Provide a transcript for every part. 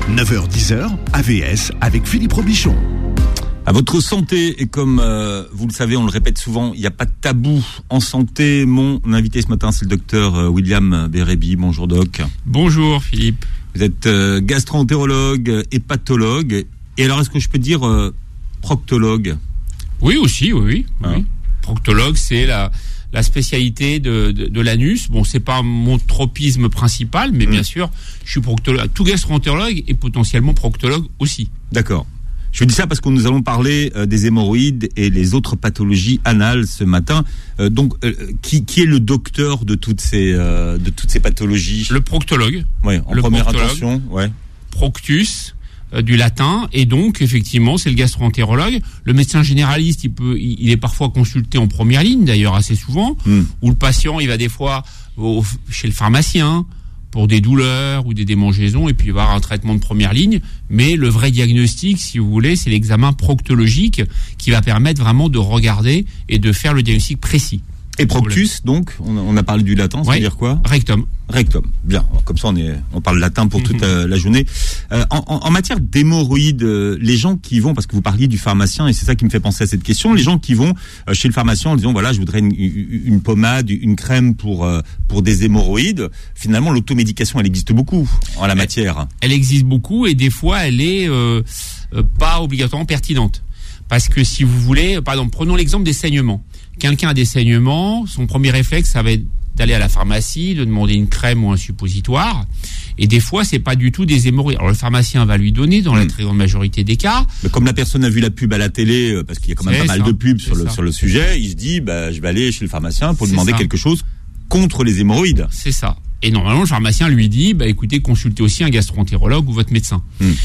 9h-10h, AVS avec Philippe Robichon. À votre santé, et comme vous le savez, on le répète souvent, il n'y a pas de tabou en santé. Mon invité ce matin, c'est le docteur William Bérébi. Bonjour doc. Bonjour Philippe. Vous êtes gastro-entérologue, hépatologue, et alors est-ce que je peux dire proctologue? Oui aussi, oui. Ah. Oui. Proctologue, c'est la spécialité de l'anus. Bon, c'est pas mon tropisme principal, mais bien sûr, je suis proctologue. Tout gastro-entérologue est potentiellement proctologue aussi. D'accord. Je vous dis ça parce que nous allons parler des hémorroïdes et les autres pathologies anales ce matin. Qui est le docteur de toutes ces pathologies? Le proctologue. Oui, en première intention. Ouais. Proctus, du latin, et donc effectivement c'est le gastro-entérologue. Le médecin généraliste, il est parfois consulté en première ligne, d'ailleurs assez souvent, où le patient il va des fois chez le pharmacien pour des douleurs ou des démangeaisons, et puis il va avoir un traitement de première ligne. Mais le vrai diagnostic, si vous voulez, c'est l'examen proctologique qui va permettre vraiment de regarder et de faire le diagnostic précis. Et proctus, donc, on a parlé du latin, ça veut dire quoi? Rectum. Rectum, bien. Comme ça, on parle latin pour toute la journée. En matière d'hémorroïdes, les gens qui vont, parce que vous parliez du pharmacien, et c'est ça qui me fait penser à cette question, les gens qui vont chez le pharmacien en disant, voilà, je voudrais une pommade, une crème pour des hémorroïdes, finalement, l'automédication, elle existe beaucoup en la matière. Elle existe beaucoup, et des fois, elle est pas obligatoirement pertinente. Parce que si vous voulez, par exemple, prenons l'exemple des saignements. Quelqu'un a des saignements, son premier réflexe, ça va être d'aller à la pharmacie, de demander une crème ou un suppositoire. Et des fois, c'est pas du tout des hémorroïdes. Alors, le pharmacien va lui donner, dans la très grande majorité des cas. Mais comme la personne a vu la pub à la télé, parce qu'il y a quand même pas mal de pubs sur le sujet, il se dit, je vais aller chez le pharmacien pour lui demander quelque chose contre les hémorroïdes. C'est ça. Et normalement, le pharmacien lui dit, écoutez, consultez aussi un gastro-entérologue ou votre médecin.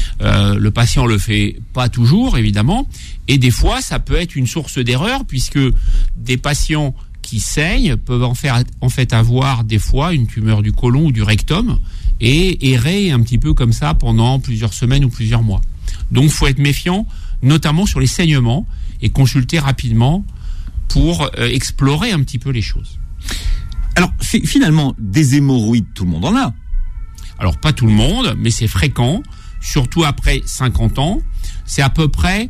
Le patient le fait pas toujours, évidemment. Et des fois, ça peut être une source d'erreur, puisque des patients qui saignent peuvent en fait avoir des fois une tumeur du côlon ou du rectum et errer un petit peu comme ça pendant plusieurs semaines ou plusieurs mois. Donc, faut être méfiant, notamment sur les saignements, et consulter rapidement pour explorer un petit peu les choses. Alors, finalement, des hémorroïdes, tout le monde en a. Alors, pas tout le monde, mais c'est fréquent, surtout après 50 ans. C'est à peu près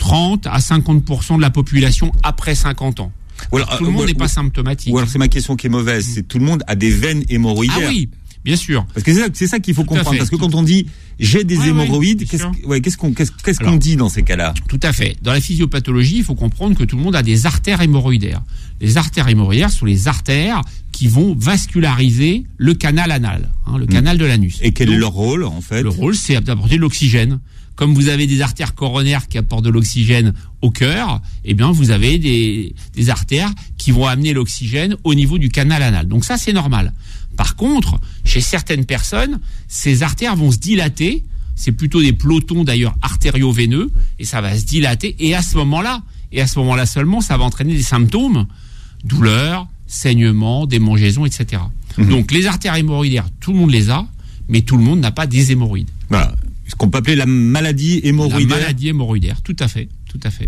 30 à 50% de la population après 50 ans. Tout le monde n'est pas symptomatique. Ou alors, c'est ma question qui est mauvaise, c'est tout le monde a des veines hémorroïdaires. Ah oui, bien sûr. Parce que c'est ça qu'il faut comprendre. Parce que quand on dit j'ai des hémorroïdes, qu'est-ce qu'on dit dans ces cas-là? Tout à fait. Dans la physiopathologie, il faut comprendre que tout le monde a des artères hémorroïdaires. Les artères hémorroïdaires sont les artères qui vont vasculariser le canal anal, le canal de l'anus. Et quel est leur rôle, en fait? Le rôle, c'est d'apporter de l'oxygène. Comme vous avez des artères coronaires qui apportent de l'oxygène au cœur, eh bien, vous avez des artères qui vont amener l'oxygène au niveau du canal anal. Donc ça, c'est normal. Par contre, chez certaines personnes, ces artères vont se dilater. C'est plutôt des pelotons, d'ailleurs, artério-veineux, et ça va se dilater. Et à ce moment-là seulement, ça va entraîner des symptômes, douleurs, saignements, démangeaisons, etc. Donc, les artères hémorroïdaires, tout le monde les a, mais tout le monde n'a pas des hémorroïdes. Voilà. Ce qu'on peut appeler la maladie hémorroïdaire. La maladie hémorroïdaire, tout à fait.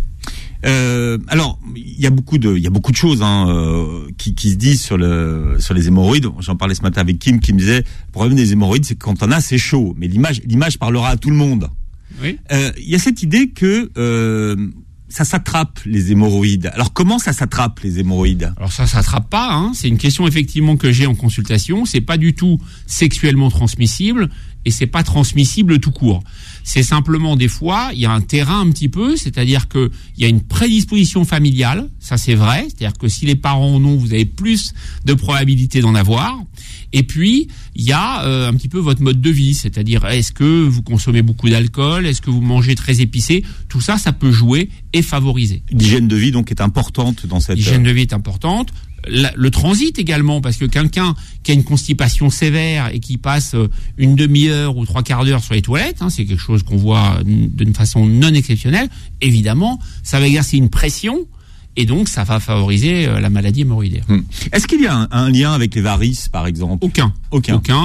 Alors, il y a beaucoup de choses qui se disent sur les hémorroïdes. J'en parlais ce matin avec Kim qui me disait le problème des hémorroïdes, c'est que quand on a, c'est chaud. Mais l'image parlera à tout le monde. Oui. Il y a cette idée que ça s'attrape les hémorroïdes. Alors comment ça s'attrape les hémorroïdes? Alors ça s'attrape pas. C'est une question effectivement que j'ai en consultation. C'est pas du tout sexuellement transmissible. Et c'est pas transmissible tout court. C'est simplement des fois, il y a un terrain un petit peu, c'est-à-dire que il y a une prédisposition familiale, ça c'est vrai, c'est-à-dire que si les parents en ont, vous avez plus de probabilité d'en avoir. Et puis, il y a un petit peu votre mode de vie, c'est-à-dire est-ce que vous consommez beaucoup d'alcool, est-ce que vous mangez très épicé, tout ça, ça peut jouer et favoriser. L'hygiène de vie donc est importante dans cette... L'hygiène de vie est importante. Le transit également, parce que quelqu'un qui a une constipation sévère et qui passe une demi-heure ou 3/4 d'heure sur les toilettes, c'est quelque chose qu'on voit d'une façon non exceptionnelle, évidemment, ça va exercer une pression et donc ça va favoriser la maladie hémorroïdaire. Est-ce qu'il y a un lien avec les varices, par exemple? Aucun.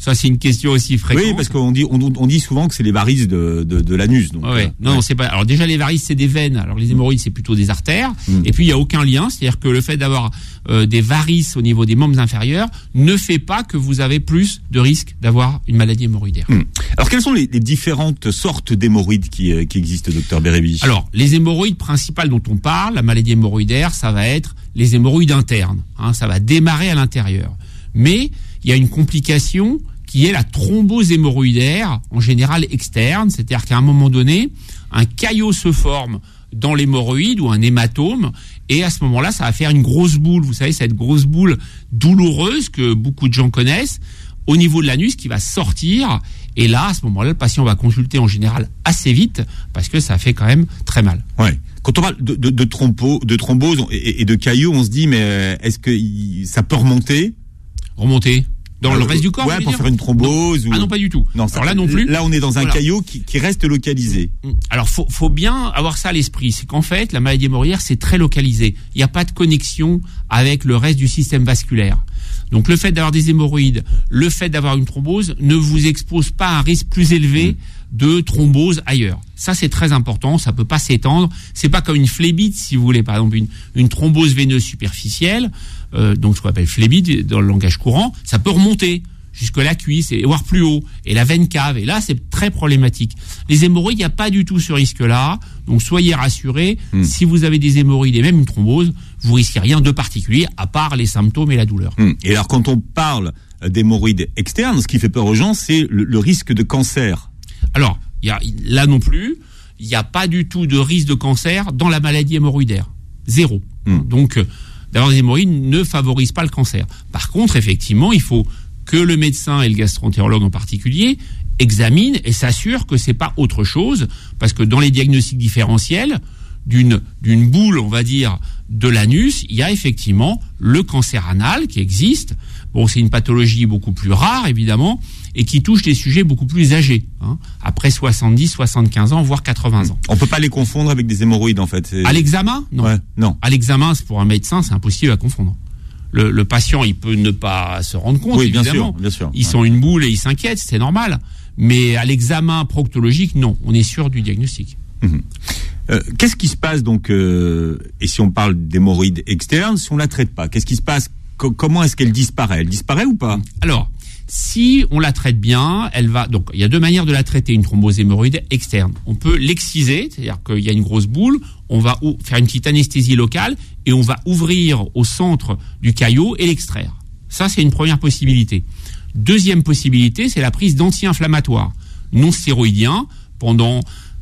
Ça, c'est une question aussi fréquente. Oui, parce qu'on dit souvent que c'est les varices de l'anus. Donc, non, c'est pas. Alors déjà, les varices, c'est des veines. Alors les hémorroïdes, c'est plutôt des artères. Et puis il y a aucun lien, c'est-à-dire que le fait d'avoir des varices au niveau des membres inférieurs ne fait pas que vous avez plus de risque d'avoir une maladie hémorroïdaire. Alors quelles sont les différentes sortes d'hémorroïdes qui existent, docteur Bérébi? Alors les hémorroïdes principales dont on parle, la maladie hémorroïdaire, ça va être les hémorroïdes internes. Ça va démarrer à l'intérieur. Mais il y a une complication qui est la thrombose hémorroïdaire, en général externe, c'est-à-dire qu'à un moment donné, un caillot se forme dans l'hémorroïde ou un hématome, et à ce moment-là, ça va faire une grosse boule. Vous savez, cette grosse boule douloureuse que beaucoup de gens connaissent, au niveau de l'anus, qui va sortir, et là, à ce moment-là, le patient va consulter en général assez vite, parce que ça fait quand même très mal. Ouais. Quand on parle de thrombose et de caillots, on se dit, mais est-ce que ça peut remonter dans le reste du corps? Ouais, pour faire une thrombose. Ah non, pas du tout. Non, alors là non plus. Là, on est dans un caillot qui reste localisé. Alors, faut bien avoir ça à l'esprit. C'est qu'en fait, la maladie hémorroïdaire, c'est très localisé. Il n'y a pas de connexion avec le reste du système vasculaire. Donc, le fait d'avoir des hémorroïdes, le fait d'avoir une thrombose ne vous expose pas à un risque plus élevé de thrombose ailleurs. Ça, c'est très important. Ça peut pas s'étendre. C'est pas comme une phlébite, si vous voulez. Par exemple, une thrombose veineuse superficielle, donc ce qu'on appelle phlébite dans le langage courant, ça peut remonter jusque la cuisse et voire plus haut, et la veine cave. Et là, c'est très problématique. Les hémorroïdes, il n'y a pas du tout ce risque-là. Donc, soyez rassurés. Si vous avez des hémorroïdes et même une thrombose, vous risquez rien de particulier, à part les symptômes et la douleur. Et alors, quand on parle d'hémorroïdes externes, ce qui fait peur aux gens, c'est le risque de cancer. Alors, là non plus, il n'y a pas du tout de risque de cancer dans la maladie hémorroïdaire. Zéro. Donc, d'avoir des hémorroïdes ne favorise pas le cancer. Par contre, effectivement, il faut que le médecin et le gastro-entérologue en particulier examinent et s'assurent que c'est pas autre chose, parce que dans les diagnostics différentiels d'une boule, on va dire, de l'anus, il y a effectivement le cancer anal qui existe. Bon, c'est une pathologie beaucoup plus rare, évidemment, et qui touche des sujets beaucoup plus âgés, après 70, 75 ans, voire 80 ans. On peut pas les confondre avec des hémorroïdes, en fait. À l'examen, non. Ouais, non. À l'examen, pour un médecin, c'est impossible à confondre. Le patient, il peut ne pas se rendre compte, oui, évidemment. Bien sûr. Ils sont une boule et ils s'inquiètent, c'est normal. Mais à l'examen proctologique, non. On est sûr du diagnostic. Qu'est-ce qui se passe donc, et si on parle d'hémorroïdes externes, si on la traite pas, qu'est-ce qui se passe? Comment est-ce qu'elle disparaît? Elle disparaît ou pas? Alors, si on la traite bien, elle va. Donc, il y a deux manières de la traiter, une thrombose hémorroïde externe. On peut l'exciser, c'est-à-dire qu'il y a une grosse boule, on va faire une petite anesthésie locale et on va ouvrir au centre du caillot et l'extraire. Ça, c'est une première possibilité. Deuxième possibilité, c'est la prise d'anti-inflammatoires non stéroïdiens pendant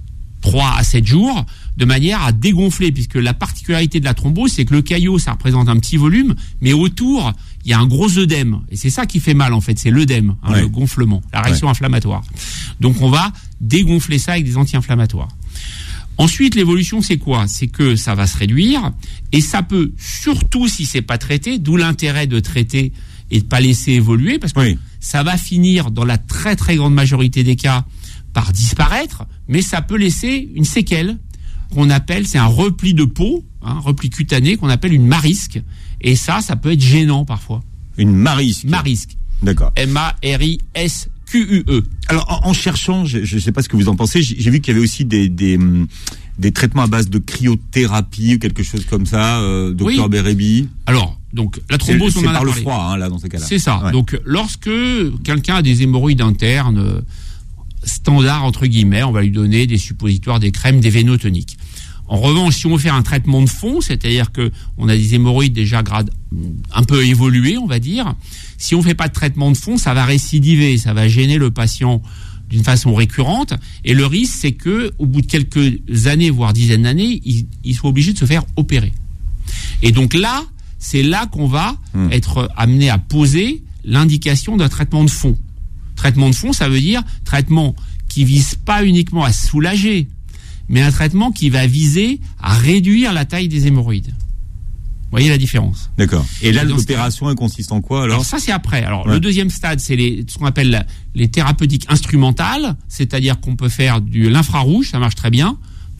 3 à 7 jours, de manière à dégonfler, puisque la particularité de la thrombose, c'est que le caillot, ça représente un petit volume, mais autour, il y a un gros œdème. Et c'est ça qui fait mal, en fait, c'est l'œdème, le gonflement, la réaction inflammatoire. Donc on va dégonfler ça avec des anti-inflammatoires. Ensuite, l'évolution, c'est quoi? C'est que ça va se réduire, et ça peut, surtout si c'est pas traité, d'où l'intérêt de traiter et de pas laisser évoluer, parce que ça va finir, dans la très très grande majorité des cas, par disparaître, mais ça peut laisser une séquelle qu'on appelle, c'est un repli de peau, un repli cutané qu'on appelle une marisque, et ça peut être gênant parfois. Une marisque. Marisque. D'accord. M-A-R-I-S-Q-U-E. Alors, en cherchant, je ne sais pas ce que vous en pensez, j'ai vu qu'il y avait aussi des traitements à base de cryothérapie ou quelque chose comme ça, docteur Bérébi. Alors, donc, la thrombose, on en a par parlé. le froid, là, dans ces cas-là. C'est ça. Ouais. Donc, lorsque quelqu'un a des hémorroïdes internes, standard, entre guillemets, on va lui donner des suppositoires, des crèmes, des vénotoniques. En revanche, si on veut faire un traitement de fond, c'est-à-dire que on a des hémorroïdes déjà grade un peu évolués, on va dire, si on fait pas de traitement de fond, ça va récidiver, ça va gêner le patient d'une façon récurrente, et le risque, c'est que au bout de quelques années, voire dizaines d'années, il soit obligé de se faire opérer. Et donc là, c'est là qu'on va être amené à poser l'indication d'un traitement de fond. Traitement de fond, ça veut dire traitement qui vise pas uniquement à soulager, mais un traitement qui va viser à réduire la taille des hémorroïdes. Vous voyez la différence? D'accord. Et là, l'opération, elle consiste en quoi alors? Ça, c'est après. Alors, le deuxième stade, c'est ce qu'on appelle les thérapeutiques instrumentales, c'est-à-dire qu'on peut faire de l'infrarouge, ça marche très bien.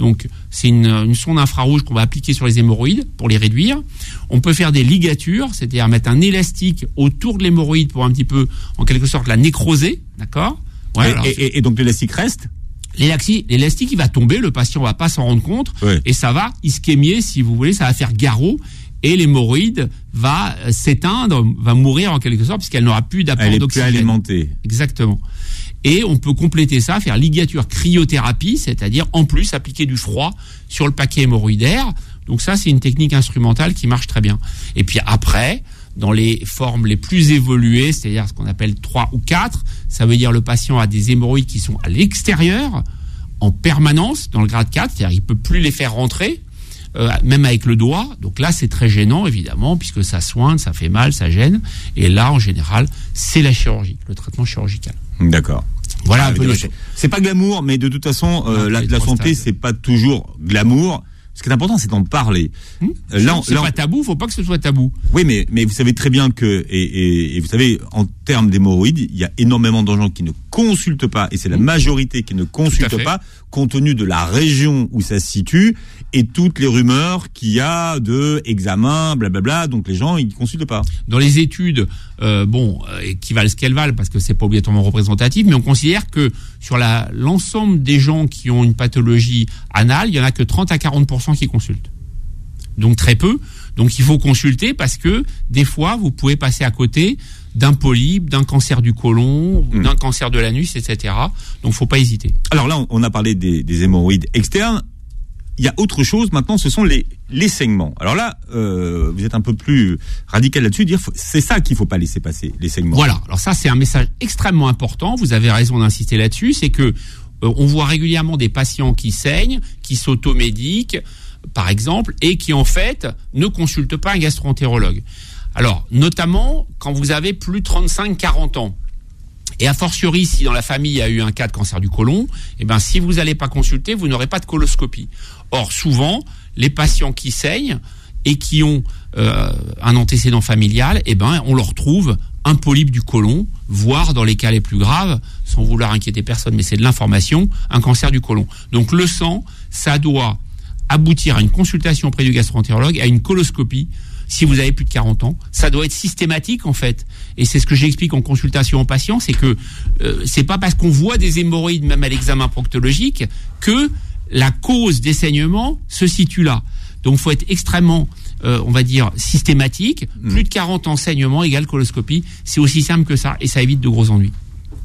Donc c'est une sonde infrarouge qu'on va appliquer sur les hémorroïdes pour les réduire. On peut faire des ligatures, c'est-à-dire mettre un élastique autour de l'hémorroïde pour un petit peu, en quelque sorte, la nécroser, d'accord ? Ouais, et donc l'élastique reste ? L'élastique, il va tomber, le patient va pas s'en rendre compte, et ça va ischémier, si vous voulez, ça va faire garrot, et l'hémorroïde va s'éteindre, va mourir en quelque sorte, puisqu'elle n'aura plus d'apport d'oxygène. Elle est plus alimentée. Exactement. Et on peut compléter ça, faire ligature cryothérapie, c'est-à-dire en plus appliquer du froid sur le paquet hémorroïdaire. Donc ça, c'est une technique instrumentale qui marche très bien. Et puis après, dans les formes les plus évoluées, c'est-à-dire ce qu'on appelle 3 ou 4, ça veut dire le patient a des hémorroïdes qui sont à l'extérieur, en permanence, dans le grade 4, c'est-à-dire il peut plus les faire rentrer, même avec le doigt. Donc là, c'est très gênant, évidemment, puisque ça soigne, ça fait mal, ça gêne. Et là, en général, c'est la chirurgie, le traitement chirurgical. D'accord. Voilà un peu les choses. C'est pas glamour, mais de toute façon, la santé, c'est pas toujours glamour. Ce qui est important, c'est d'en parler. C'est pas tabou, faut pas que ce soit tabou. Oui, mais vous savez très bien que, et vous savez, en termes d'hémorroïdes, il y a énormément de gens qui ne consultent pas, et c'est la majorité qui ne consulte pas, compte tenu de la région où ça se situe, et toutes les rumeurs qu'il y a de examens, blablabla, donc les gens, ils ne consultent pas. Dans les études, qui valent ce qu'elles valent, parce que c'est pas obligatoirement représentatif, mais on considère que sur l'ensemble des gens qui ont une pathologie anale, il y en a que 30 à 40% qui consultent. Donc très peu. Donc il faut consulter parce que des fois, vous pouvez passer à côté d'un polype, d'un cancer du côlon, d'un cancer de l'anus, etc. Donc faut pas hésiter. Alors là, on a parlé des hémorroïdes externes. Il y a autre chose maintenant, ce sont les saignements. Alors là, vous êtes un peu plus radical là-dessus, dire c'est ça qu'il faut pas laisser passer, les saignements. Voilà. Alors ça, c'est un message extrêmement important. Vous avez raison d'insister là-dessus. C'est que on voit régulièrement des patients qui saignent, qui s'automédiquent, par exemple, et qui en fait ne consultent pas un gastro-entérologue. Alors, notamment quand vous avez plus de 35-40 ans. Et a fortiori, si dans la famille il y a eu un cas de cancer du côlon, si vous n'allez pas consulter, vous n'aurez pas de coloscopie. Or, souvent, les patients qui saignent et qui ont un antécédent familial, on leur trouve un polype du côlon, voire dans les cas les plus graves, sans vouloir inquiéter personne, mais c'est de l'information, un cancer du côlon. Donc le sang, ça doit aboutir à une consultation auprès du gastro-entérologue, à une coloscopie. Si vous avez plus de 40 ans, ça doit être systématique en fait. Et c'est ce que j'explique en consultation aux patients, c'est que c'est pas parce qu'on voit des hémorroïdes même à l'examen proctologique que la cause des saignements se situe là. Donc il faut être extrêmement, on va dire, systématique. Plus de 40 ans saignement égale coloscopie. C'est aussi simple que ça et ça évite de gros ennuis.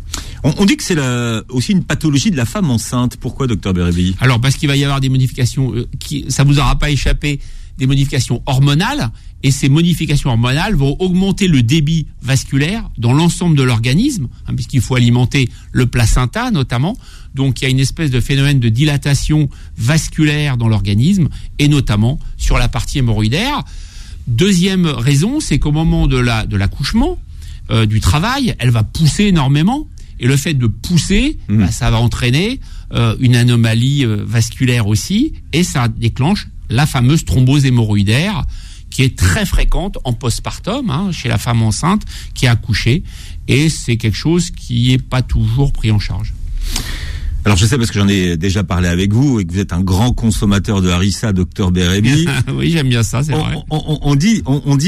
On dit que c'est aussi une pathologie de la femme enceinte. Pourquoi, docteur Bérébi ? Alors parce qu'il va y avoir des modifications, ça vous aura pas échappé, des modifications hormonales. Et ces modifications hormonales vont augmenter le débit vasculaire dans l'ensemble de l'organisme, puisqu'il faut alimenter le placenta notamment. Donc il y a une espèce de phénomène de dilatation vasculaire dans l'organisme, et notamment sur la partie hémorroïdaire. Deuxième raison, c'est qu'au moment de l'accouchement, du travail, elle va pousser énormément. Et le fait de pousser, ça va entraîner une anomalie vasculaire aussi, et ça déclenche la fameuse thrombose hémorroïdaire, qui est très fréquente en postpartum, chez la femme enceinte qui a accouché, et c'est quelque chose qui n'est pas toujours pris en charge. Alors je sais parce que j'en ai déjà parlé avec vous et que vous êtes un grand consommateur de harissa, docteur Bérébi. Oui, j'aime bien ça, c'est vrai. On dit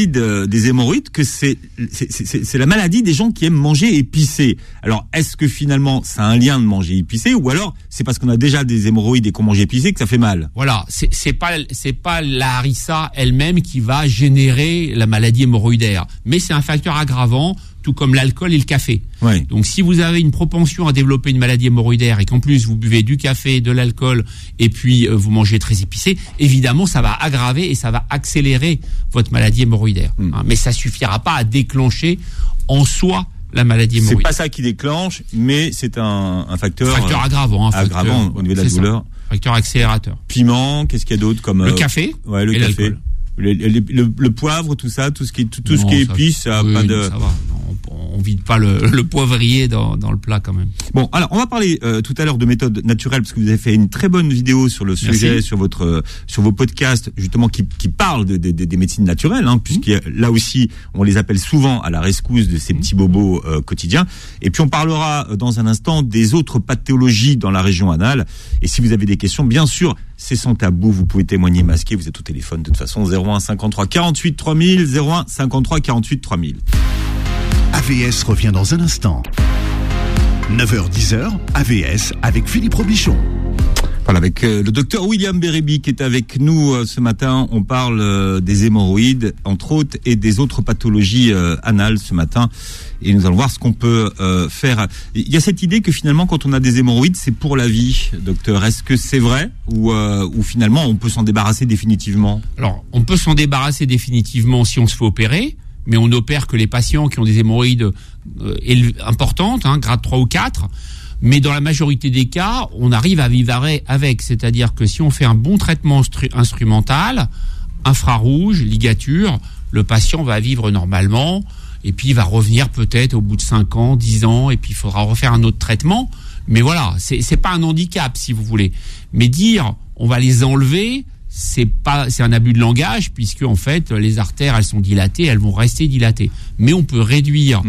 des hémorroïdes que c'est la maladie des gens qui aiment manger épicé. Alors est-ce que finalement ça a un lien de manger épicé, ou alors c'est parce qu'on a déjà des hémorroïdes et qu'on mange épicé que ça fait mal? Voilà, c'est pas la harissa elle-même qui va générer la maladie hémorroïdaire, mais c'est un facteur aggravant, tout comme l'alcool et le café. Ouais. Donc si vous avez une propension à développer une maladie hémorroïdaire et qu'en plus vous buvez du café, de l'alcool et puis vous mangez très épicé, évidemment ça va aggraver et ça va accélérer votre maladie hémorroïdaire. Mais ça suffira pas à déclencher en soi la maladie hémorroïdaire. C'est pas ça qui déclenche, mais c'est un facteur aggravant, aggravant au niveau de la douleur. Facteur accélérateur. Piment, qu'est-ce qu'il y a d'autre comme le café? Ouais, le et café. Le poivre, tout ça, tout ce qui est épice, ça oui, pas de. Ça va. on vide pas le poivrier dans le plat quand même. Bon, alors on va parler tout à l'heure de méthode naturelle parce que vous avez fait une très bonne vidéo sur le sujet, sur vos podcasts justement qui parlent des médecines naturelles, puisque là aussi on les appelle souvent à la rescousse de ces petits bobos quotidiens. Et puis on parlera dans un instant des autres pathologies dans la région anale. Et si vous avez des questions, bien sûr, c'est sans tabou, vous pouvez témoigner masqué, vous êtes au téléphone de toute façon, 01 53 48 3000, 01 53 48 3000. AVS revient dans un instant. 9h-10h, AVS avec Philippe Robichon. Voilà, avec le docteur William Bérébi qui est avec nous ce matin. On parle des hémorroïdes, entre autres, et des autres pathologies anales ce matin. Et nous allons voir ce qu'on peut faire. Il y a cette idée que finalement, quand on a des hémorroïdes, c'est pour la vie, docteur. Est-ce que c'est vrai ou finalement, on peut s'en débarrasser définitivement? Alors, on peut s'en débarrasser définitivement si on se fait opérer. Mais on n'opère que les patients qui ont des hémorroïdes importantes, grade 3 ou 4. Mais dans la majorité des cas, on arrive à vivre avec. C'est-à-dire que si on fait un bon traitement instrumental, infrarouge, ligature, le patient va vivre normalement. Et puis il va revenir peut-être au bout de 5 ans, 10 ans, et puis il faudra refaire un autre traitement. Mais voilà, c'est pas un handicap si vous voulez. Mais dire on va les enlever, c'est un abus de langage, puisque en fait les artères elles sont dilatées, elles vont rester dilatées. Mais on peut réduire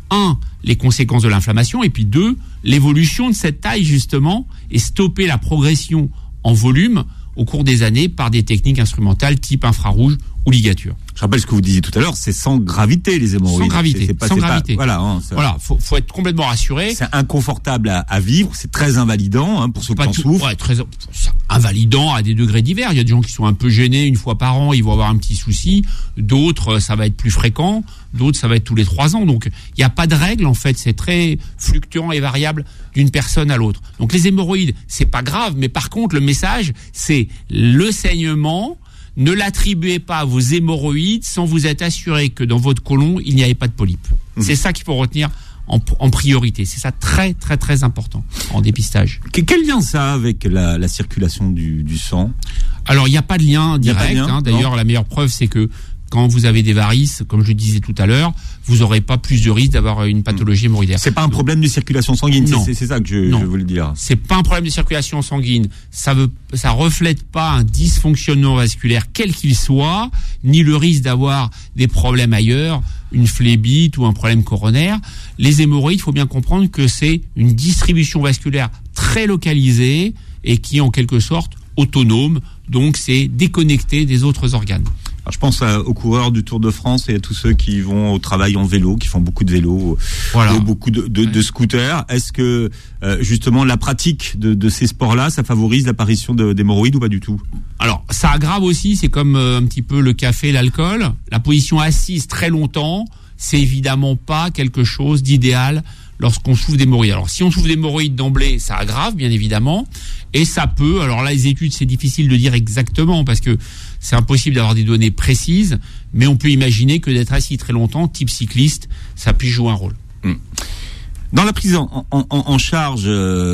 les conséquences de l'inflammation, et puis 2, l'évolution de cette taille justement, et stopper la progression en volume au cours des années par des techniques instrumentales type infrarouge ou ligature. Je rappelle ce que vous disiez tout à l'heure, c'est sans gravité les hémorroïdes. Sans gravité, sans gravité. Voilà, faut être complètement rassuré. C'est inconfortable à vivre, c'est très invalidant pour ceux qui en souffrent. Ouais, très invalidant à des degrés divers. Il y a des gens qui sont un peu gênés une fois par an, ils vont avoir un petit souci. D'autres, ça va être plus fréquent. D'autres, ça va être tous les 3 ans. Donc, il n'y a pas de règle en fait. C'est très fluctuant et variable d'une personne à l'autre. Donc, les hémorroïdes, c'est pas grave, mais par contre, le message, c'est le saignement. Ne l'attribuez pas à vos hémorroïdes sans vous être assuré que dans votre côlon, il n'y avait pas de polype. C'est ça qu'il faut retenir en priorité. C'est ça très, très, très important en dépistage. Quel lien ça a avec la circulation du sang? Alors, il n'y a pas de lien direct. D'ailleurs, la meilleure preuve, c'est que quand vous avez des varices, comme je le disais tout à l'heure, vous n'aurez pas plus de risque d'avoir une pathologie hémorroïdaire. C'est pas un problème de circulation sanguine, c'est ça que je voulais dire. C'est pas un problème de circulation sanguine. Ça reflète pas un dysfonctionnement vasculaire quel qu'il soit, ni le risque d'avoir des problèmes ailleurs, une phlébite ou un problème coronaire. Les hémorroïdes, il faut bien comprendre que c'est une distribution vasculaire très localisée et qui est en quelque sorte autonome, donc c'est déconnecté des autres organes. Alors, je pense aux coureurs du Tour de France et à tous ceux qui vont au travail en vélo, qui font beaucoup de vélo, beaucoup de scooters. Est-ce que justement la pratique de ces sports-là, ça favorise l'apparition d'hémorroïdes ou pas du tout? Alors, ça aggrave aussi, c'est comme un petit peu le café, l'alcool. La position assise très longtemps, c'est évidemment pas quelque chose d'idéal lorsqu'on souffre d'hémorroïdes. Alors, si on souffre d'hémorroïdes d'emblée, ça aggrave, bien évidemment. Et ça peut, alors là, les études, c'est difficile de dire exactement parce que c'est impossible d'avoir des données précises, mais on peut imaginer que d'être assis très longtemps, type cycliste, ça puisse jouer un rôle. Dans la prise en charge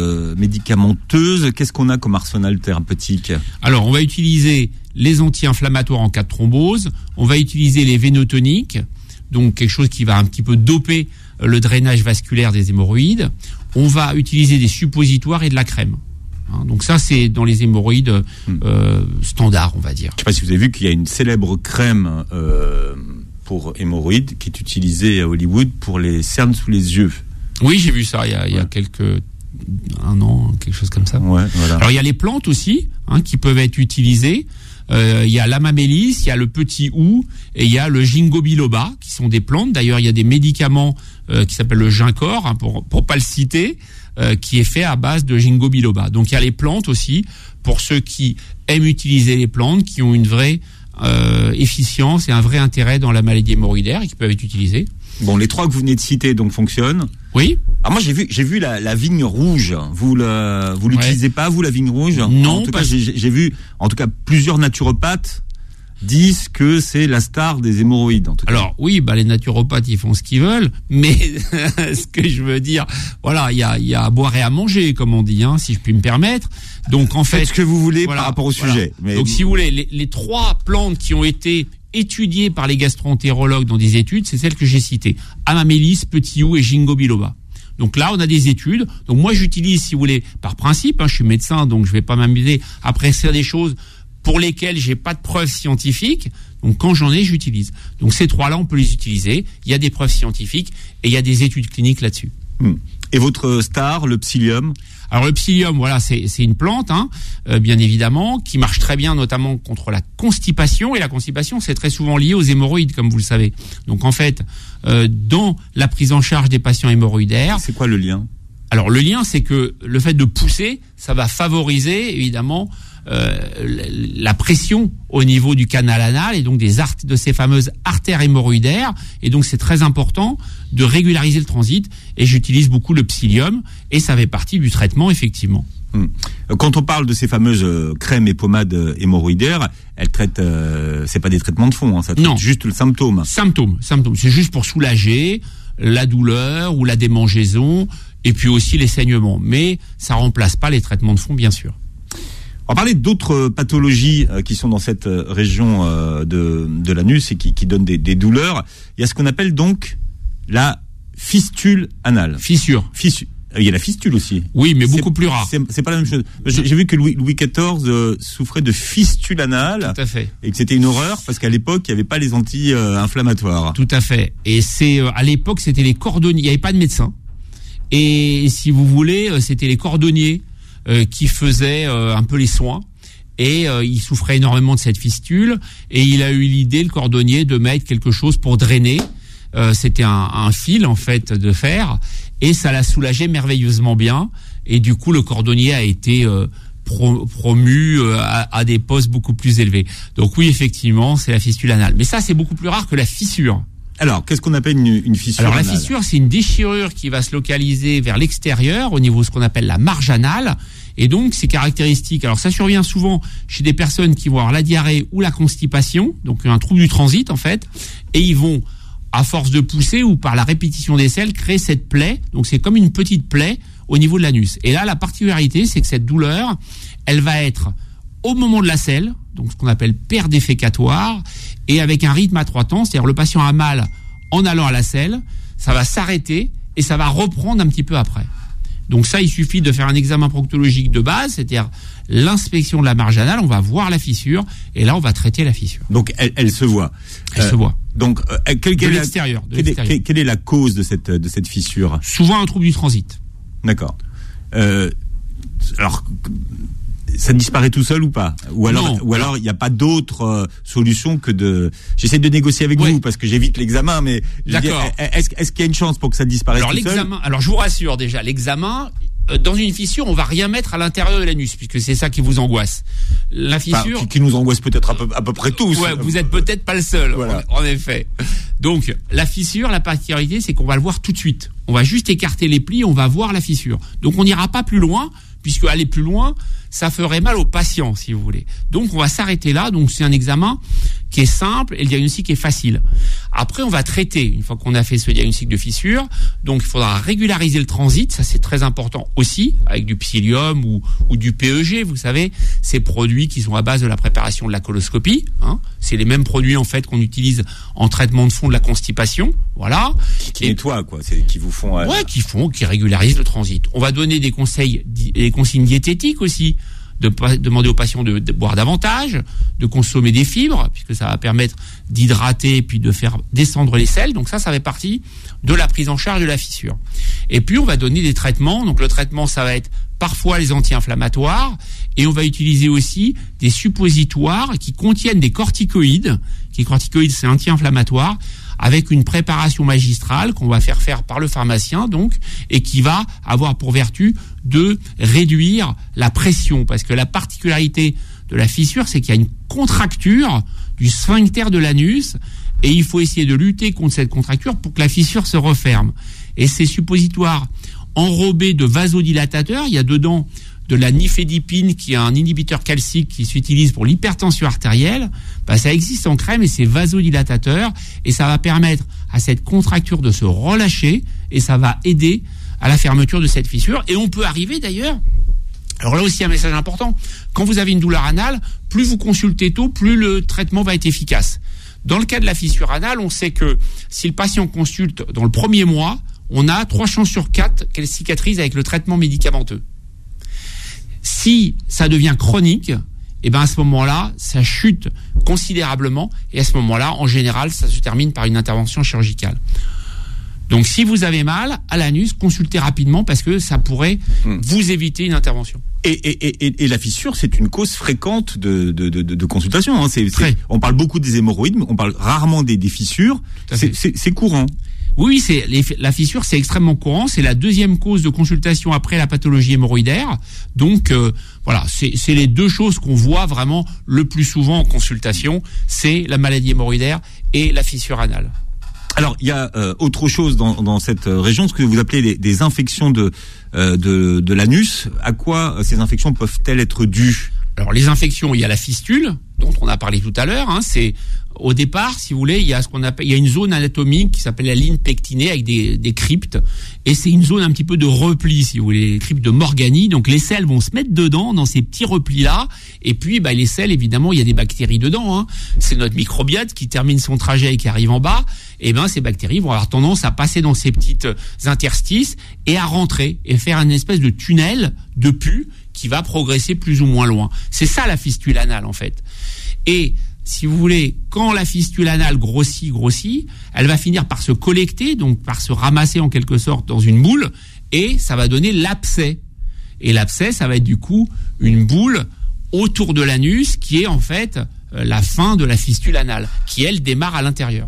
médicamenteuse, qu'est-ce qu'on a comme arsenal thérapeutique? Alors, on va utiliser les anti-inflammatoires en cas de thrombose, on va utiliser les vénotoniques, donc quelque chose qui va un petit peu doper le drainage vasculaire des hémorroïdes. On va utiliser des suppositoires et de la crème. Donc ça, c'est dans les hémorroïdes standards, on va dire. Je ne sais pas si vous avez vu qu'il y a une célèbre crème pour hémorroïdes qui est utilisée à Hollywood pour les cernes sous les yeux. Oui, j'ai vu ça il y a un an, quelque chose comme ça. Ouais, voilà. Alors il y a les plantes aussi qui peuvent être utilisées. Il y a l'amamélis, il y a le petit hou et il y a le ginkgo biloba qui sont des plantes. D'ailleurs, il y a des médicaments qui s'appellent le Ginkor, pour pas le citer, qui est fait à base de ginkgo biloba. Donc il y a les plantes aussi pour ceux qui aiment utiliser les plantes, qui ont une vraie efficience et un vrai intérêt dans la maladie hémorroïdaire et qui peuvent être utilisées. Bon, les 3 que vous venez de citer donc fonctionnent. Oui. Alors moi j'ai vu la vigne rouge. Vous l'utilisez pas, vous, la vigne rouge? Non. En tout cas, j'ai vu en tout cas plusieurs naturopathes disent que c'est la star des hémorroïdes. En tout cas. Alors oui, les naturopathes ils font ce qu'ils veulent, mais ce que je veux dire, voilà, il y a à boire et à manger, comme on dit, si je puis me permettre. Donc en fait, faites ce que vous voulez par rapport au sujet. Mais donc si vous voulez, les 3 plantes qui ont été étudiées par les gastro-entérologues dans des études, c'est celles que j'ai citées. Amamélis, Petit O et Ginkgo biloba. Donc là, on a des études. Donc moi, j'utilise, si vous voulez, par principe, je suis médecin, donc je vais pas m'amuser à prescrire des choses pour lesquelles j'ai pas de preuves scientifiques. Donc quand j'en ai, j'utilise. Donc ces trois-là, on peut les utiliser. Il y a des preuves scientifiques et il y a des études cliniques là-dessus. Et votre star, le psyllium? Alors le psyllium, voilà, c'est une plante, bien évidemment, qui marche très bien, notamment contre la constipation. Et la constipation, c'est très souvent lié aux hémorroïdes, comme vous le savez. Donc en fait, dans la prise en charge des patients hémorroïdaires, c'est quoi le lien? Alors le lien, c'est que le fait de pousser, ça va favoriser évidemment la pression au niveau du canal anal et donc de ces fameuses artères hémorroïdaires. Et donc c'est très important de régulariser le transit. Et j'utilise beaucoup le psyllium et ça fait partie du traitement effectivement. Quand on parle de ces fameuses crèmes et pommades hémorroïdaires, elles traitent, c'est pas des traitements de fond, ça traite juste le symptôme. Symptôme. C'est juste pour soulager la douleur ou la démangeaison et puis aussi les saignements. Mais ça remplace pas les traitements de fond, bien sûr. On va parler d'autres pathologies qui sont dans cette région de l'anus et qui donnent des douleurs. Il y a ce qu'on appelle donc la fistule anale. Fissure. Il y a la fistule aussi. Oui, mais beaucoup plus rare. C'est pas la même chose. J'ai vu que Louis XIV souffrait de fistule anale. Tout à fait. Et que c'était une horreur parce qu'à l'époque, il n'y avait pas les anti-inflammatoires. Tout à fait. Et à l'époque, c'était les cordonniers. Il n'y avait pas de médecin. Et si vous voulez, c'était les cordonniers qui faisaient un peu les soins. Et il souffrait énormément de cette fistule. Et il a eu l'idée, le cordonnier, de mettre quelque chose pour drainer. C'était un fil, en fait, de fer. Et ça l'a soulagé merveilleusement bien. Et du coup, le cordonnier a été promu à des postes beaucoup plus élevés. Donc oui, effectivement, c'est la fistule anale. Mais ça, c'est beaucoup plus rare que la fissure. Alors, qu'est-ce qu'on appelle une fissure anale ? Alors, la fissure, c'est une déchirure qui va se localiser vers l'extérieur, au niveau de ce qu'on appelle la marge anale. Et donc, c'est caractéristique. Alors, ça survient souvent chez des personnes qui vont avoir la diarrhée ou la constipation, donc un trouble du transit, en fait. Et ils vont, à force de pousser ou par la répétition des selles, créer cette plaie. Donc, c'est comme une petite plaie au niveau de l'anus. Et là, la particularité, c'est que cette douleur, elle va être au moment de la selle, donc ce qu'on appelle paire défécatoire, et avec un rythme à 3 temps, c'est-à-dire le patient a mal en allant à la selle, ça va s'arrêter et ça va reprendre un petit peu après. Donc ça, il suffit de faire un examen proctologique de base, c'est-à-dire l'inspection de la marge anale, on va voir la fissure, et là, on va traiter la fissure. Donc, elle se voit. Elle se voit. Donc, de l'extérieur. Quelle est la cause de cette fissure ? Souvent un trouble du transit. D'accord. Alors, ça disparaît tout seul ou pas ? Ou alors il n'y a pas d'autre solution que de... J'essaie de négocier avec vous parce que j'évite l'examen, mais d'accord. Est-ce qu'il y a une chance pour que ça disparaisse tout seul ? Alors je vous rassure déjà, l'examen, dans une fissure, on va rien mettre à l'intérieur de l'anus, puisque c'est ça qui vous angoisse. La fissure... qui nous angoisse peut-être à peu près tous. Ouais, vous êtes peut-être pas le seul, voilà. En effet. Donc, la fissure, la particularité, c'est qu'on va le voir tout de suite. On va juste écarter les plis, on va voir la fissure. Donc on n'ira pas plus loin, puisque aller plus loin, ça ferait mal au patient, si vous voulez. Donc, on va s'arrêter là. Donc, c'est un examen qui est simple et le diagnostic est facile. Après, on va traiter, une fois qu'on a fait ce diagnostic de fissure. Donc, il faudra régulariser le transit. Ça, c'est très important aussi, avec du psyllium ou du PEG. Vous savez, ces produits qui sont à base de la préparation de la coloscopie. C'est les mêmes produits, en fait, qu'on utilise en traitement de fond de la constipation. Voilà. Qui nettoient, quoi. Qui vous font... qui régularisent le transit. On va donner des conseils, des consignes diététiques aussi. De demander aux patients de boire davantage, de consommer des fibres, puisque ça va permettre d'hydrater et puis de faire descendre les selles. Donc ça fait partie de la prise en charge de la fissure. Et puis on va donner des traitements. Donc le traitement, ça va être parfois les anti-inflammatoires, et on va utiliser aussi des suppositoires qui contiennent des corticoïdes. Les corticoïdes, c'est anti-inflammatoire, avec une préparation magistrale qu'on va faire par le pharmacien, donc, et qui va avoir pour vertu de réduire la pression. Parce que la particularité de la fissure, c'est qu'il y a une contracture du sphincter de l'anus, et il faut essayer de lutter contre cette contracture pour que la fissure se referme. Et ces suppositoires enrobés de vasodilatateurs, il y a dedans de la nifedipine, qui est un inhibiteur calcique qui s'utilise pour l'hypertension artérielle, ça existe en crème et c'est vasodilatateur, et ça va permettre à cette contracture de se relâcher, et ça va aider à la fermeture de cette fissure. Et on peut arriver d'ailleurs, alors là aussi un message important, quand vous avez une douleur anale, plus vous consultez tôt, plus le traitement va être efficace. Dans le cas de la fissure anale, on sait que si le patient consulte dans le premier mois, on a 3 chances sur 4 qu'elle cicatrise avec le traitement médicamenteux. Si ça devient chronique, et ben à ce moment-là, ça chute considérablement, et à ce moment-là, en général, ça se termine par une intervention chirurgicale. Donc, si vous avez mal à l'anus, consultez rapidement parce que ça pourrait vous éviter une intervention. Et la fissure, c'est une cause fréquente de consultation. Hein. On parle beaucoup des hémorroïdes, mais on parle rarement des fissures. C'est courant. Oui, la fissure, c'est extrêmement courant. C'est la deuxième cause de consultation après la pathologie hémorroïdaire. Donc, voilà, c'est les deux choses qu'on voit vraiment le plus souvent en consultation. C'est la maladie hémorroïdaire et la fissure anale. Alors, il y a autre chose dans cette région, ce que vous appelez des infections de l'anus. À quoi ces infections peuvent-elles être dues ? Alors, les infections, il y a la fistule, dont on a parlé tout à l'heure. Hein, c'est au départ, si vous voulez, il y a ce qu'on appelle, il y a une zone anatomique qui s'appelle la ligne pectinée avec des cryptes, et c'est une zone un petit peu de repli, si vous voulez, les cryptes de Morgani. Donc les selles vont se mettre dedans dans ces petits replis là, et puis les selles, évidemment, il y a des bactéries dedans. Hein. C'est notre microbiote qui termine son trajet et qui arrive en bas. Et ces bactéries vont avoir tendance à passer dans ces petites interstices et à rentrer et faire une espèce de tunnel de pus qui va progresser plus ou moins loin. C'est ça la fistule anale en fait. Et si vous voulez, quand la fistule anale grossit, elle va finir par se collecter, donc par se ramasser en quelque sorte dans une boule, et ça va donner l'abcès. Et l'abcès, ça va être du coup une boule autour de l'anus qui est en fait la fin de la fistule anale, qui elle démarre à l'intérieur.